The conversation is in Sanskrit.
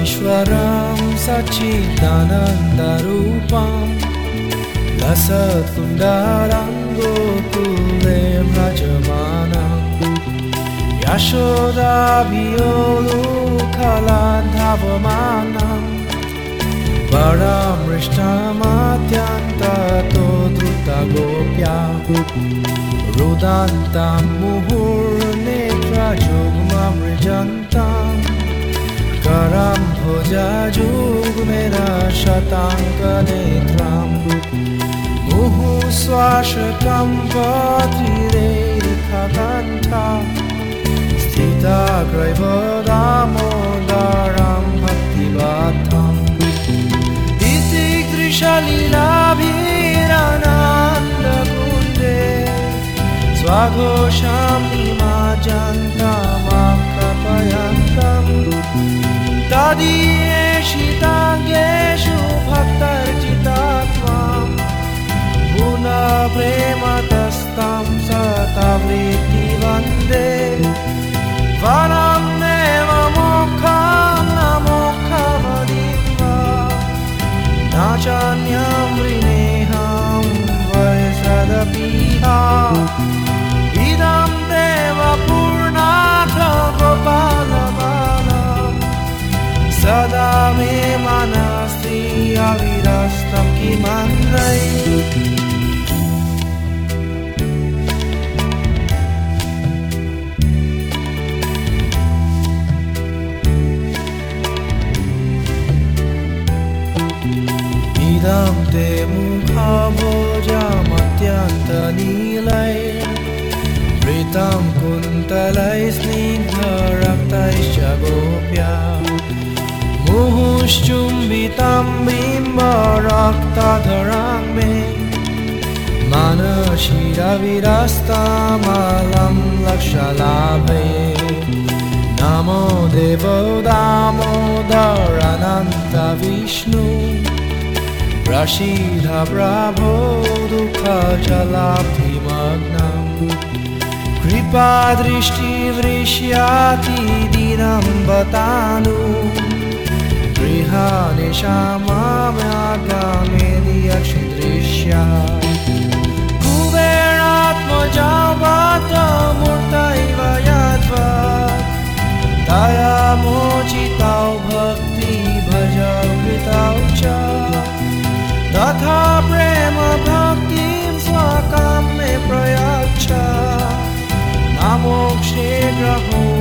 ईश्वरं सच्चिदानन्दरूपं लसत्कुण्डलं गोकुले व्रजमानं यशोदाभियोलुखलाधावमानं वरमृष्टमत्यन्ततो द्रुतगोप्या रुदन्तं मुहुर्नेत्रजुग्ममृजन्तं करं भुजजुग्मेन शताङ्कनेत्रं मुहुःश्वासकं पतिरेखकण्ठा स्थितग्रैवदामोदरं भक्तिबद्धम् दितिदृशलीलाभिरानन्दकुञ्जे स्वघोषं निमज्जन्तमकपयन्तं तदीयेषिताङ्गेषु भक्तर्चितात्मां पुनः प्रेमतस्तं सतवृत्ति वन्दे वनं नैव मोक्षं न मोक्षमदित्वा न चान्यं वृणेऽहं वयसदपीहा इदं देव पूर्णाथ गोपालबालं सदा मे मनसि अविरस्तं किमन्यै इदं ते मुखभोजमत्यन्तनीलैर्वृतं कुन्तलैस्निग्धरक्तैश्च गोप्या मुहुश्चुम्बितं बिम्बरक्तधरं मे मनसि रविरस्तमलं लक्षलाभे नमो देवो दामोदरानन्तविष्णु प्रसीद प्रभो दुःखजलाब्धिमग्नं कृपादृष्टिवृष्याति दीनं बतानु गृहानिशामाम्यागामेदि अक्षिदृश्या कुबेरात्मजावतमूर्तैव यद्वत् तया मोचितौ भक्तिभजकृतौ च तथा प्रेम भक्तिं स्वकां मे प्रयच्छ न मोक्षे ग्रहो